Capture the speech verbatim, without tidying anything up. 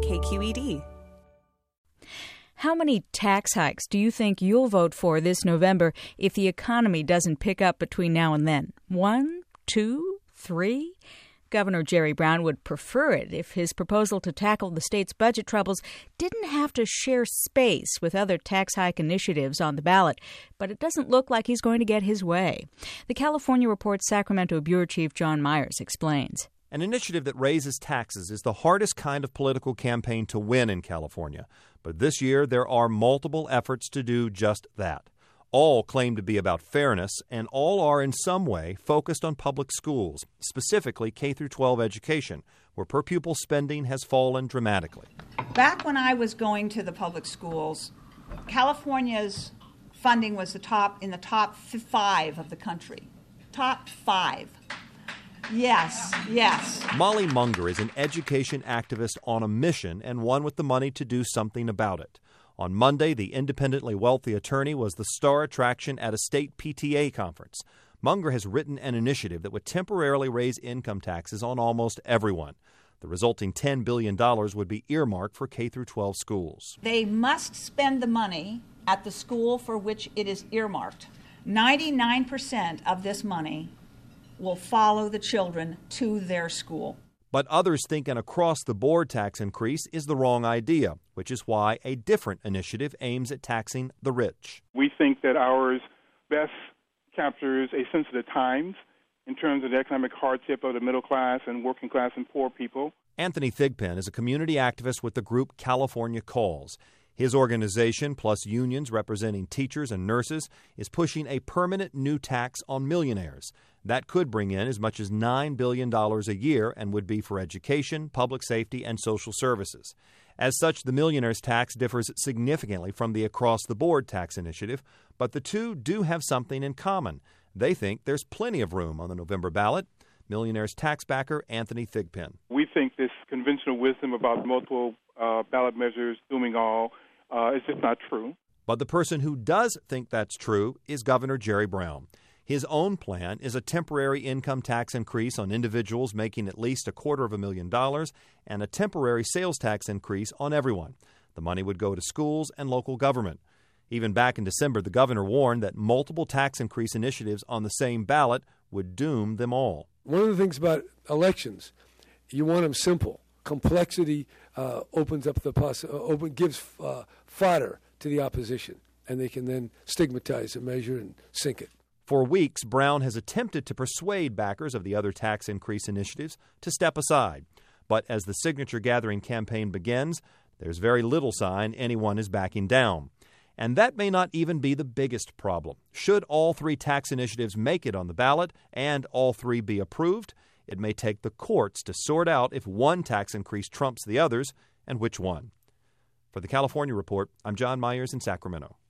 K Q E D. How many tax hikes do you think you'll vote for this November if the economy doesn't pick up between now and then? One, two, three? Governor Jerry Brown would prefer it if his proposal to tackle the state's budget troubles didn't have to share space with other tax hike initiatives on the ballot, but it doesn't look like he's going to get his way. The California Report's Sacramento Bureau Chief John Myers explains. An initiative that raises taxes is the hardest kind of political campaign to win in California. But this year, there are multiple efforts to do just that. All claim to be about fairness, and all are in some way focused on public schools, specifically K through twelve education, where per-pupil spending has fallen dramatically. Back when I was going to the public schools, California's funding was the top in the top five of the country. Top five. Yes, yes. Molly Munger is an education activist on a mission and one with the money to do something about it. On Monday, the independently wealthy attorney was the star attraction at a state P T A conference. Munger has written an initiative that would temporarily raise income taxes on almost everyone. The resulting ten billion dollars would be earmarked for K through twelve schools. They must spend the money at the school for which it is earmarked. ninety-nine percent of this money will follow the children to their school. But others think an across-the-board tax increase is the wrong idea, which is why a different initiative aims at taxing the rich. We think that ours best captures a sense of the times in terms of the economic hardship of the middle class and working class and poor people. Anthony Thigpen is a community activist with the group California Calls. His organization, plus unions representing teachers and nurses, is pushing a permanent new tax on millionaires. That could bring in as much as nine billion dollars a year and would be for education, public safety, and social services. As such, the millionaires tax differs significantly from the across-the-board tax initiative, but the two do have something in common. They think there's plenty of room on the November ballot. Millionaires tax backer Anthony Thigpen. We think this conventional wisdom about multiple uh, ballot measures dooming all uh, is just not true. But the person who does think that's true is Governor Jerry Brown. His own plan is a temporary income tax increase on individuals making at least a quarter of a million dollars and a temporary sales tax increase on everyone. The money would go to schools and local government. Even back in December, the governor warned that multiple tax increase initiatives on the same ballot would doom them all. One of the things about elections, you want them simple. Complexity uh, opens up the poss- uh, open gives uh, fodder to the opposition, and they can then stigmatize the measure and sink it. For weeks, Brown has attempted to persuade backers of the other tax increase initiatives to step aside. But as the signature-gathering campaign begins, there's very little sign anyone is backing down. And that may not even be the biggest problem. Should all three tax initiatives make it on the ballot and all three be approved, it may take the courts to sort out if one tax increase trumps the others and which one. For the California Report, I'm John Myers in Sacramento.